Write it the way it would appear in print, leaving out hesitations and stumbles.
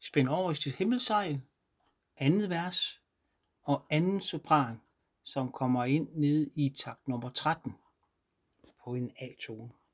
Spænd over i dit himmelsejl, andet vers og anden sopran, som kommer ind nede i takt nummer 13 på en A-tone.